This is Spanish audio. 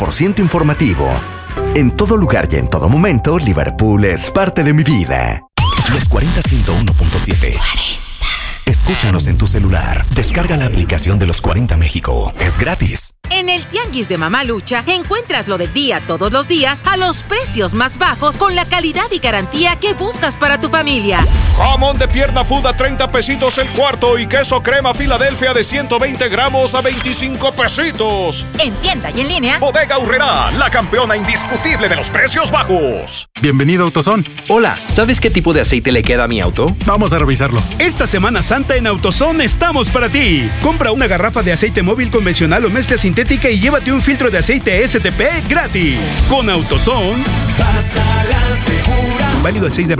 100% informativo. En todo lugar y en todo momento, Liverpool es parte de mi vida. Los 40 101.7. Escúchanos en tu celular. Descarga la aplicación de Los 40 México. Es gratis. En el Tianguis de Mamalucha encuentras lo del día todos los días a los precios más bajos con la calidad y garantía que buscas para tu familia. Jamón de pierna food a 30 pesitos el cuarto y queso crema Filadelfia de 120 gramos a 25 pesitos. En tienda y en línea. Bodega Aurrerá, la campeona indiscutible de los precios bajos. Bienvenido a AutoZone. Hola, ¿sabes qué tipo de aceite le queda a mi auto? Vamos a revisarlo. Esta Semana Santa en AutoZone estamos para ti. Compra una garrafa de aceite móvil convencional o mezcla sintética y llévate un filtro de aceite STP gratis. Con AutoZone. Pasa la segura. Válido el 6 de abril.